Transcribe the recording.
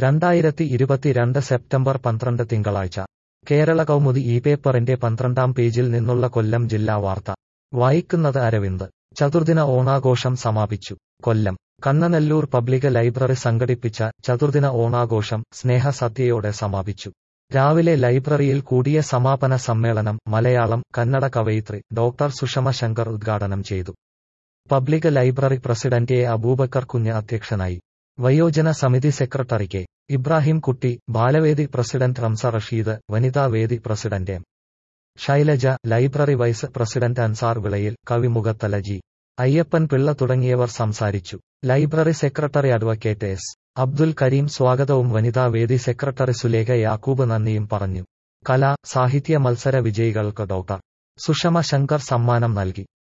2022 September 12 തിങ്കളാഴ്ച കേരള കൗമുദി ഈ പേപ്പറിന്റെ 12-ാം പേജിൽ നിന്നുള്ള കൊല്ലം ജില്ലാ വാർത്ത വായിക്കുന്നത് അരവിന്ദ്. ചതുർദിന ഓണാഘോഷം സമാപിച്ചു. കൊല്ലം കണ്ണനല്ലൂർ പബ്ലിക് ലൈബ്രറി സംഘടിപ്പിച്ച ചതുർദിന ഓണാഘോഷം സ്നേഹസദ്യയോടെ സമാപിച്ചു. രാവിലെ ലൈബ്രറിയിൽ കൂടിയ സമാപന സമ്മേളനം മലയാളം കന്നഡ കവയിത്രി ഡോക്ടർ സുഷമ ശങ്കർ ഉദ്ഘാടനം ചെയ്തു. Public library president A Aboobacker Kunju അധ്യക്ഷനായി. വയോജന സമിതി secretary K Ibrahim Kutty, Balavedi president റംസ Rasheed, വനിതാ വേദി president M Shailaja, library vice president Ansar Vilayil, കവി മുഖത്തല ജി അയ്യപ്പൻ പിള്ള തുടങ്ങിയവർ സംസാരിച്ചു. Library secretary advocate S Abdul Kareem സ്വാഗതവും വനിതാ വേദി സെക്രട്ടറി സുലേഖ യാക്കൂബ് നന്ദിയും പറഞ്ഞു. കലാ സാഹിത്യ മത്സര വിജയികൾക്ക് ഡോക്ടർ സുഷമ ശങ്കർ സമ്മാനം നൽകി.